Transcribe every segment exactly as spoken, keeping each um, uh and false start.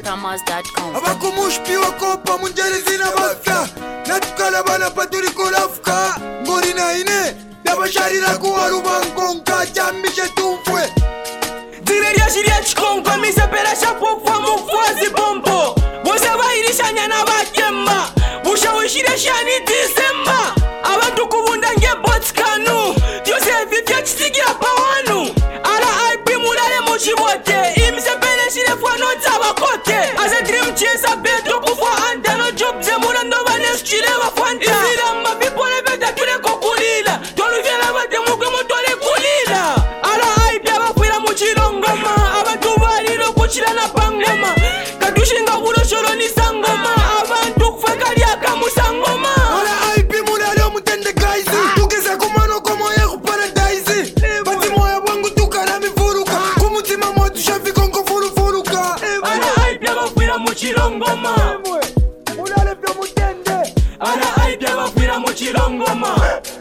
promos dot com. Abakumushpi wakopa munjeri zina bafya natukala bana paturi kolafka ngori na ine dabasharira kuwaruba nkonka chambishe tumfwe Direria shiria chikonka misepera shapofwa mufwazi bombo Bosa bairisha nyana bakemba Busha wishiria shani disemba Abantu kubunda nge botskanu Tiose vivya chisigira pawanu Ala I P mulale mochibote Imisepere shirefwa nota bakote Aze dream chesa beto kufwa anta No job ze mulando banes chile wafwanta Ifiramba bipole veta tule kokulila Tolu vyela bate muke mutole kulila Ala I P abafwila muchilongoma Abantu balilo kuchila na pangoma Kadushinga kulo sholo ni sangoma Abantu kufeka liaka musangoma Ala I P mulale omutende guys Tukeza kumano komo ye kuparadise Bati moya wangu tukala mifuruka Kumutima mwetu shafiko nko furu furuka Ala I P abafwila muchilongoma Mulale vyo mutende Ala I P abafwila muchilongoma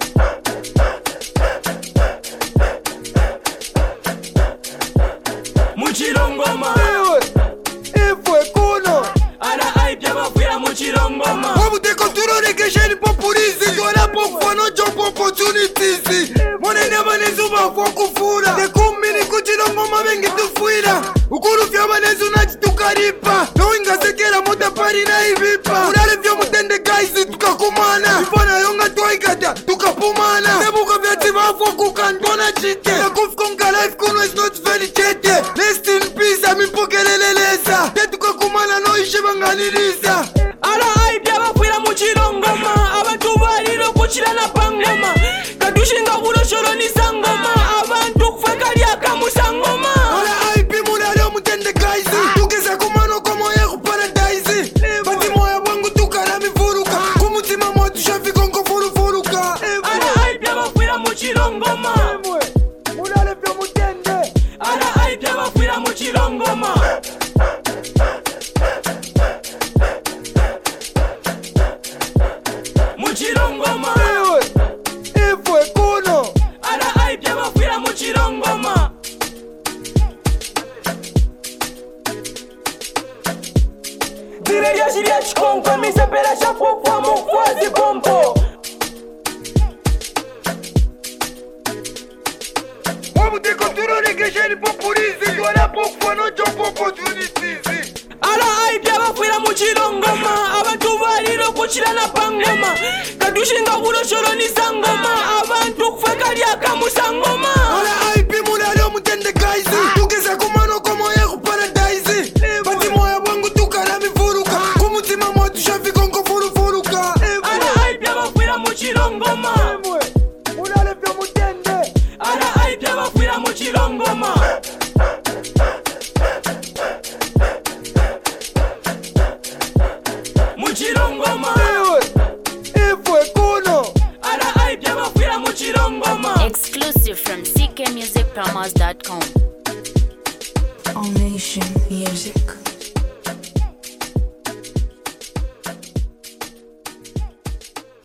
Muchilongoma Ifwe kuno Ala I P abafwila muchilongoma Wabuteko turore kesheni populizi Tuwala pokwa no job opportunities Mwanene banezu bafwa kufura Dekumini kuchilongoma bengi tufuira Ukuru fya banezu nachi tukaripa No inga sekera mota pari na ibipa Ulale vyo mutende guys tukakumana Ifana yonga tuwaikata tukapumana Nebuka vya tivafwa kukantona chite Nakufkonga life kuno is not very chete Rest in peace amipokeleleleza Tetukakumana no ishe banganiriza Ala I P abafwila muchilongoma Abantu balilo kuchila na pangoma Kadushinga kulo sholo ni sangoma Abantu kufeka liaka musangoma Ala I P mulale omutende guys Tukeza kumano komo ye kuparadise Bati moya wangu tukala mifuruka Kumutima mwetu shafiko nko furu furuka Ala I P abafwila muchilongoma Mulale vyo mutende Ala I P abafwila muchilongoma Muchilongoma Ifwe kuno Ala I P abafwila muchilongoma Direria shiria chikonka misepera shapofwa mufwazi bombo Wabuteko turore kesheni populizi Tuwala pokwa no job opportunities Ala I P abafwila muchilongoma Abantu balilo kuchila na pangoma Kadushinga kulo sholo ni sangoma Abantu kufeka liaka musangoma Ala I P mulale omutende guys Tukeza kumano komo ye kuparadise Bati moya wangu tukala mifuruka Kumutima mwetu shafiko nko furu furuka Ala I P abafwila muchilongoma Mulale vyo mutende Ala I P abafwila muchilongoma Muchilongoma Ifwe kuno Ala I P abafwila muchilongoma Exclusive from C K music promos dot com. All Nation Music.